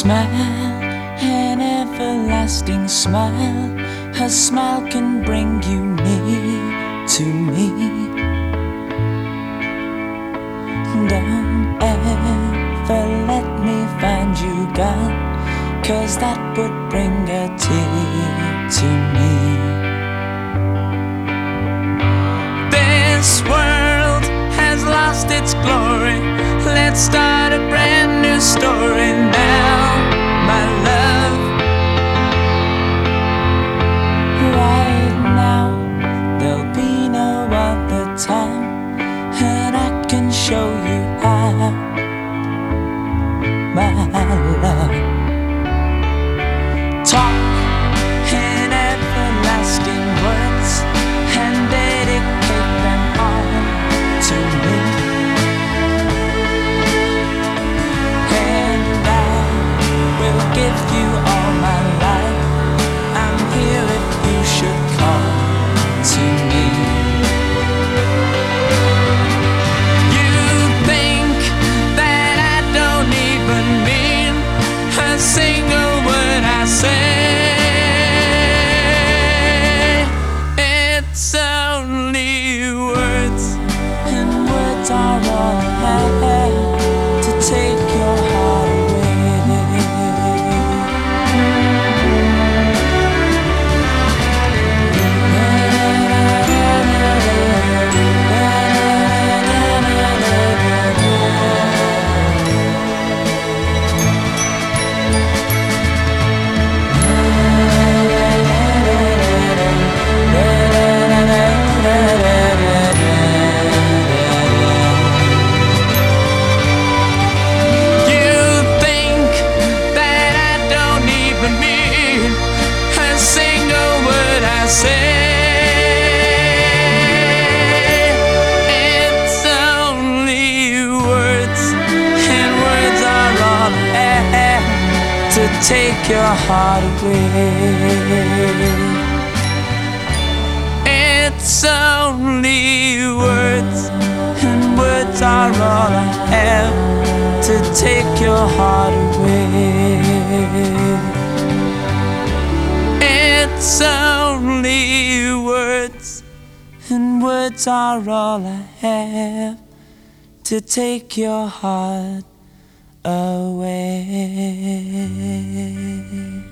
smile, an everlasting smile. Her smile can bring you near to me. Don't ever let me find you gone, 'cause that would bring a tear to me. This world has lost its glory. Let's start a brand new story now, my love. Right now, there'll be no other time, and I can show you how, my love. Talk in everlasting words and dedicate them all to me. And I will give you all my life. I'm here if you should call to me. You think that I don't even mean a single word I say. It's only words, and words are all I have to take your heart away. To take your heart away. It's only words, and words are all I have to take your heart away. It's only words, and words are all I have to take your heart away.